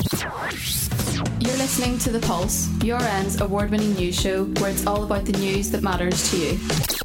You're listening to The Pulse, URN's award-winning news show where it's all about the news that matters to you.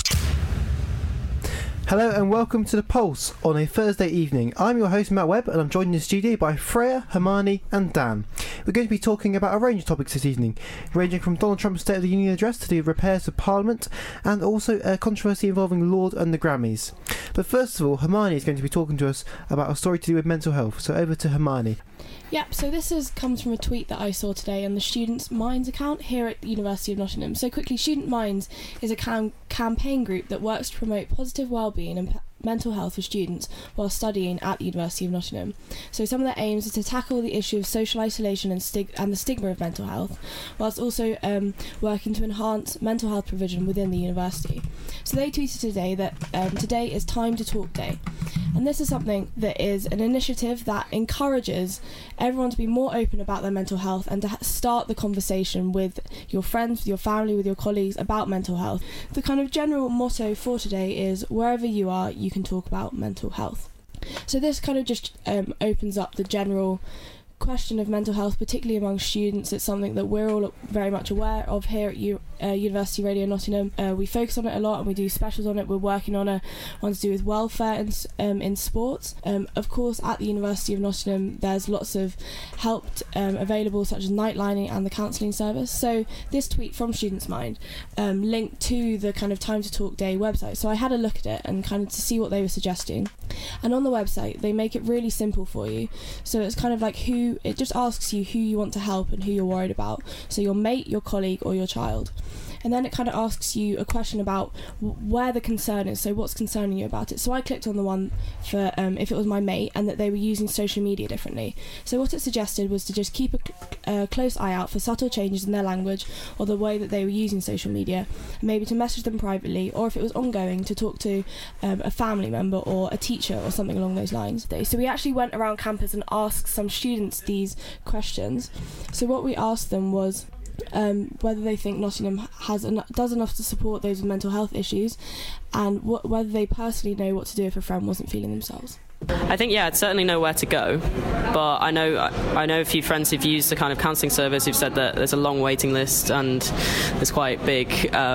Hello and welcome to The Pulse on a Thursday evening. I'm your host Matt Webb and I'm joined in the studio by Freya, Hermione and Dan. We're going to be talking about a range of topics this evening, ranging from Donald Trump's State of the Union address to the repairs of Parliament and also a controversy involving Lorde and the Grammys. But first of all, Hermione is going to be talking to us about a story to do with mental health, so over to Hermione. Yep, so this comes from a tweet that I saw today on the Students' Minds account here at the University of Nottingham. So quickly, Student Minds is a campaign group that works to promote positive wellbeing and mental health for students while studying at the University of Nottingham. So some of their aims are to tackle the issue of social isolation and the stigma of mental health, whilst also working to enhance mental health provision within the university. So they tweeted today that today is Time to Talk Day. And this is something that is an initiative that encourages everyone to be more open about their mental health and to start the conversation with your friends, with your family, with your colleagues about mental health. The kind of general motto for today is wherever you are, you can talk about mental health. So this kind of just opens up the general question of mental health, particularly among students. It's something that we're all very much aware of here at University Radio Nottingham. We focus on it a lot and we do specials on it. We're working on one to do with welfare in sports. Of course, at the University of Nottingham, there's lots of help available, such as nightlining and the counselling service. So this tweet from Students' Mind linked to the kind of Time to Talk Day website. So I had a look at it and kind of to see what they were suggesting. And on the website, they make it really simple for you. So it's kind of like it just asks you who you want to help and who you're worried about. So your mate, your colleague, or your child. And then it kind of asks you a question about where the concern is, so what's concerning you about it. So I clicked on the one for if it was my mate and that they were using social media differently. So what it suggested was to just keep a close eye out for subtle changes in their language or the way that they were using social media, maybe to message them privately, or if it was ongoing, to talk to a family member or a teacher or something along those lines. So we actually went around campus and asked some students these questions. So what we asked them was whether they think Nottingham does enough to support those with mental health issues, and whether they personally know what to do if a friend wasn't feeling themselves. I think, I'd certainly know where to go, but I know a few friends who've used the kind of counselling service who've said that there's a long waiting list and there's quite big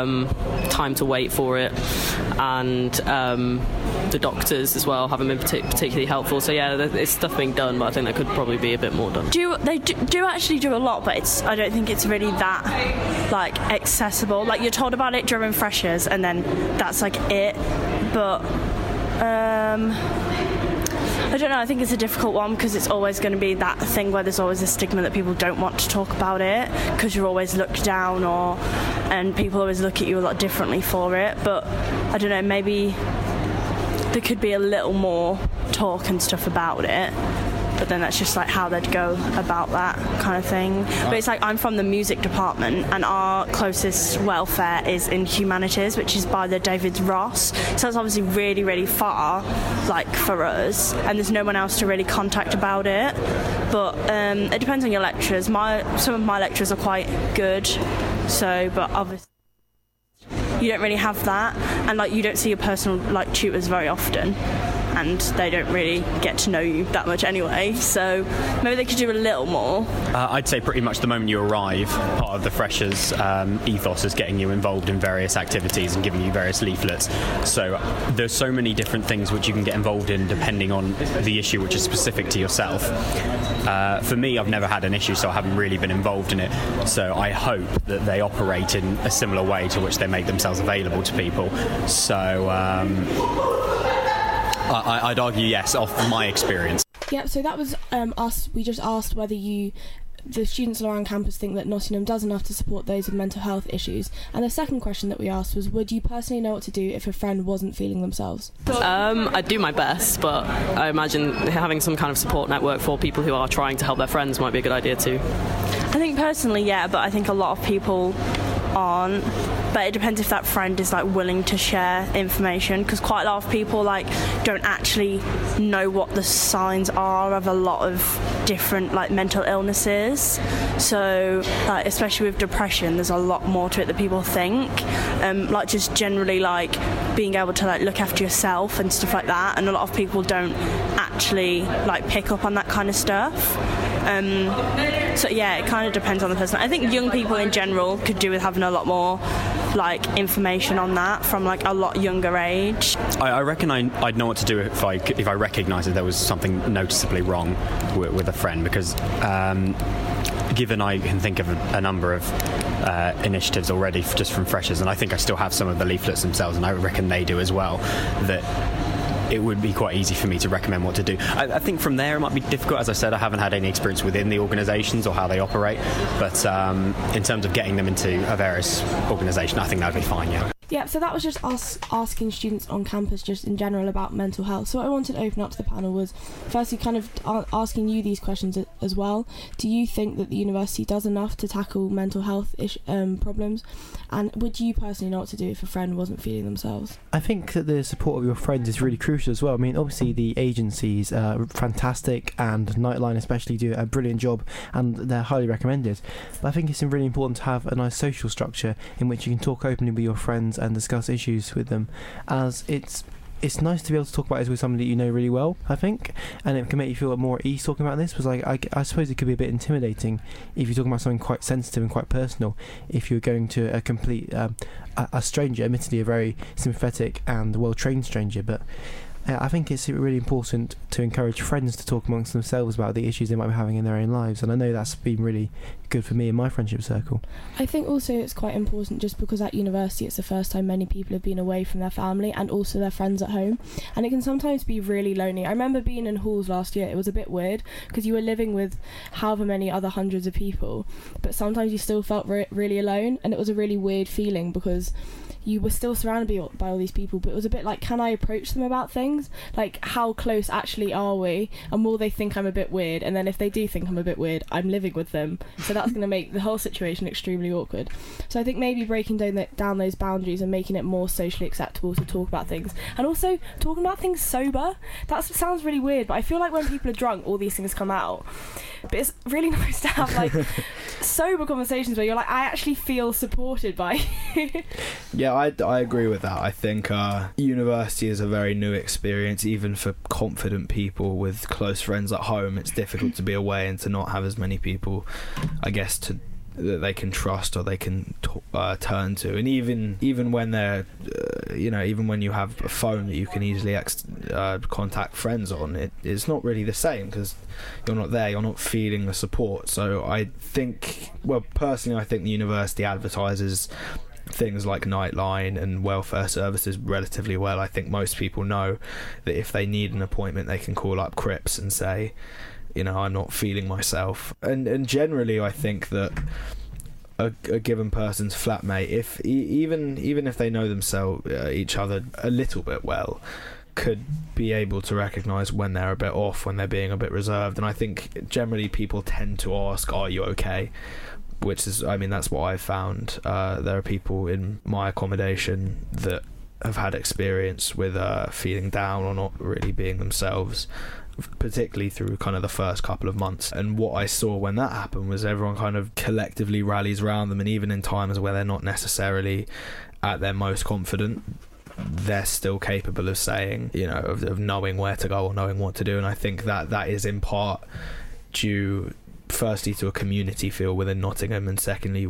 time to wait for it, and the doctors as well haven't been particularly helpful. So there's stuff being done, but I think there could probably be a bit more done. They do actually do a lot, but I don't think it's really that accessible. You're told about it during freshers, and then that's it. But I don't know, I think it's a difficult one because it's always going to be that thing where there's always a stigma that people don't want to talk about it because you're always looked down and people always look at you a lot differently for it. But I don't know, maybe there could be a little more talk and stuff about it. But then that's just how they'd go about that kind of thing. But it's I'm from the music department, and our closest welfare is in humanities, which is by the David Ross. So it's obviously really, really far, for us, and there's no one else to really contact about it. But it depends on your lecturers. Some of my lecturers are quite good, but obviously you don't really have that, and you don't see your personal tutors very often. And they don't really get to know you that much anyway, so maybe they could do a little more. I'd say pretty much the moment you arrive, part of the freshers' ethos is getting you involved in various activities and giving you various leaflets. So there's so many different things which you can get involved in depending on the issue which is specific to yourself. For me, I've never had an issue, so I haven't really been involved in it. So I hope that they operate in a similar way to which they make themselves available to people. So I'd argue yes, off my experience. Yeah, so that was us. We just asked whether the students around campus think that Nottingham does enough to support those with mental health issues. And the second question that we asked was, would you personally know what to do if a friend wasn't feeling themselves? I'd do my best, but I imagine having some kind of support network for people who are trying to help their friends might be a good idea too. I think personally, but I think a lot of people aren't. But it depends if that friend is willing to share information, because quite a lot of people don't actually know what the signs are of a lot of different mental illnesses. So especially with depression, there's a lot more to it than people think. Just generally being able to look after yourself and stuff like that, and a lot of people don't actually pick up on that kind of stuff. So yeah, it kind of depends on the person. I think young people in general could do with having a lot more like information on that from like a lot younger age. I reckon I'd know what to do if I recognised that there was something noticeably wrong with a friend, because given I can think of a number of initiatives already just from freshers, and I think I still have some of the leaflets themselves, and I reckon they do as well, that it would be quite easy for me to recommend what to do. I think from there it might be difficult. As I said, I haven't had any experience within the organisations or how they operate, but in terms of getting them into a various organisation, I think that would be fine, yeah. Yeah, so that was just us asking students on campus just in general about mental health. So what I wanted to open up to the panel was firstly kind of asking you these questions as well. Do you think that the university does enough to tackle mental health problems? And would you personally know what to do if a friend wasn't feeling themselves? I think that the support of your friends is really crucial as well. I mean, obviously the agencies are fantastic, and Nightline especially do a brilliant job, and they're highly recommended. But I think it's really important to have a nice social structure in which you can talk openly with your friends and discuss issues with them, as it's nice to be able to talk about it with somebody you know really well, I think, and it can make you feel more at ease talking about this, because I suppose it could be a bit intimidating if you're talking about something quite sensitive and quite personal, if you're going to a complete a stranger, admittedly a very sympathetic and well-trained stranger, but I think it's really important to encourage friends to talk amongst themselves about the issues they might be having in their own lives, and I know that's been really good for me in my friendship circle. I think also it's quite important just because at university it's the first time many people have been away from their family and also their friends at home, and it can sometimes be really lonely. I remember being in halls last year, it was a bit weird because you were living with however many other hundreds of people, but sometimes you still felt really alone, and it was a really weird feeling because you were still surrounded by all these people, but it was a bit like, can I approach them about things? Like, how close actually are we? And will they think I'm a bit weird? And then if they do think I'm a bit weird, I'm living with them. So that's going to make the whole situation extremely awkward. So I think maybe breaking down those boundaries and making it more socially acceptable to talk about things. And also talking about things sober. That sounds really weird, but I feel like when people are drunk, all these things come out. But it's really nice to have like sober conversations where you're like, I actually feel supported by you. Yeah, I agree with that. I think university is a very new experience, even for confident people with close friends at home. It's difficult to be away and to not have as many people, I guess, that they can trust or they can turn to. And even when they're even when you have a phone that you can easily contact friends on, it's not really the same because you're not there, you're not feeling the support. So I think, well, personally, I think the university advertises things like Nightline and welfare services relatively well. I think most people know that if they need an appointment, they can call up Crips and say, I'm not feeling myself. And generally, I think that a given person's flatmate, if even if they know each other a little bit well, could be able to recognise when they're a bit off, when they're being a bit reserved. And I think generally people tend to ask, "Are you okay?" Which is, that's what I've found. There are people in my accommodation that have had experience with feeling down or not really being themselves, particularly through kind of the first couple of months. And what I saw when that happened was everyone kind of collectively rallies around them, and even in times where they're not necessarily at their most confident, they're still capable of saying, of knowing where to go or knowing what to do. And I think that is in part due, firstly, to a community feel within Nottingham, and secondly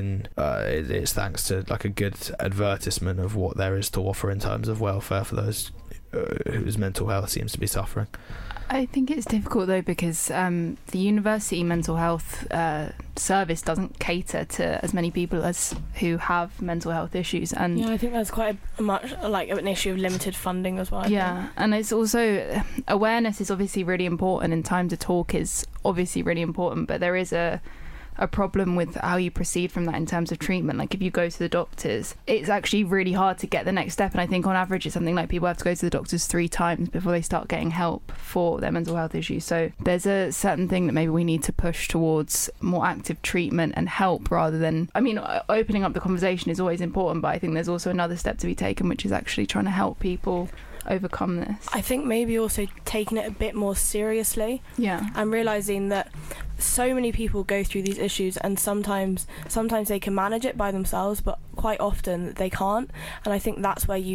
it's thanks to like a good advertisement of what there is to offer in terms of welfare for those whose mental health seems to be suffering. I think it's difficult though because the university mental health service doesn't cater to as many people as who have mental health issues, and I think there's quite much like an issue of limited funding as well. And it's also, awareness is obviously really important, and time to talk is obviously really important, but there is a problem with how you proceed from that in terms of treatment. Like if you go to the doctors, it's actually really hard to get the next step, and I think on average it's something like people have to go to the doctors 3 times before they start getting help for their mental health issues. So there's a certain thing that maybe we need to push towards more active treatment and help, rather than, opening up the conversation is always important, but I think there's also another step to be taken, which is actually trying to help people overcome this? I think maybe also taking it a bit more seriously. Yeah. And realising that so many people go through these issues, and sometimes they can manage it by themselves, but quite often they can't. And I think that's where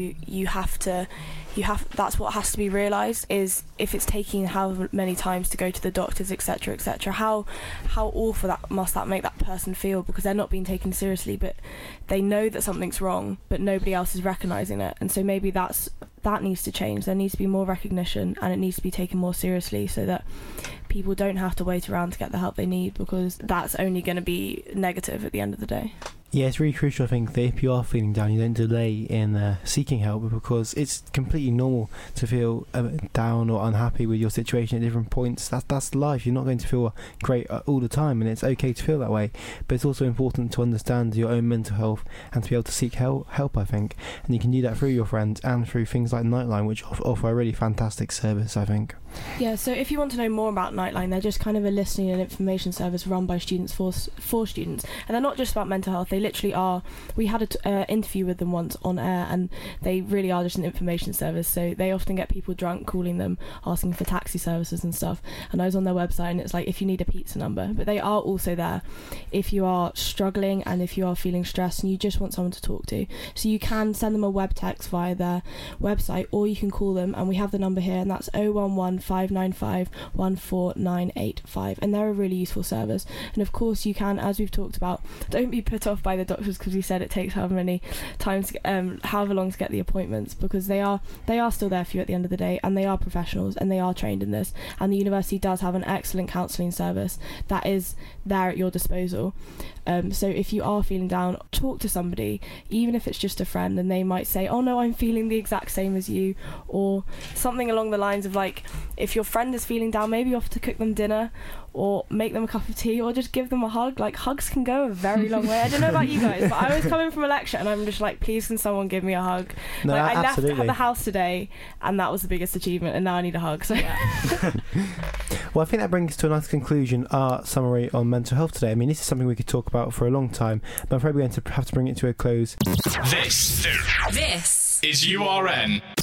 that's what has to be realised, is if it's taking however many times to go to the doctors, etc., how awful that must make that person feel, because they're not being taken seriously, but they know that something's wrong, but nobody else is recognising it. And so maybe that needs to change. There needs to be more recognition, and it needs to be taken more seriously, so that people don't have to wait around to get the help they need, because that's only going to be negative at the end of the day. Yeah, it's really crucial, I think, that if you are feeling down, you don't delay in seeking help, because it's completely normal to feel down or unhappy with your situation at different points. That's life. You're not going to feel great all the time, and it's okay to feel that way. But it's also important to understand your own mental health and to be able to seek help, I think. And you can do that through your friends and through things like Nightline, which offer a really fantastic service, I think. Yeah, so if you want to know more about Nightline, they're just kind of a listening and information service run by students for students. And they're not just about mental health, they literally are. We had an interview with them once on air, and they really are just an information service. So they often get people drunk calling them, asking for taxi services and stuff. And I was on their website, and it's like, if you need a pizza number. But they are also there if you are struggling and if you are feeling stressed and you just want someone to talk to. So you can send them a web text via their website, or you can call them, and we have the number here, and that's 011 595 14985, and they're a really useful service. And of course you can, as we've talked about, don't be put off by the doctors because we said it takes however long to get the appointments, because they are still there for you at the end of the day, and they are professionals and they are trained in this, and the university does have an excellent counselling service that is there at your disposal. So if you are feeling down, talk to somebody, even if it's just a friend, and they might say, oh no, I'm feeling the exact same as you, or something along the lines of, like, if your friend is feeling down, maybe offer to cook them dinner or make them a cup of tea, or just give them a hug. Like, hugs can go a very long way. I don't know about you guys, but I was coming from a lecture and I'm just like, please can someone give me a hug? No, like, I absolutely. left the house today and that was the biggest achievement, and now I need a hug. So yeah. Well, I think that brings to a nice conclusion our summary on mental health today. I mean, this is something we could talk about for a long time, but I'm afraid we're going to have to bring it to a close. This is URN.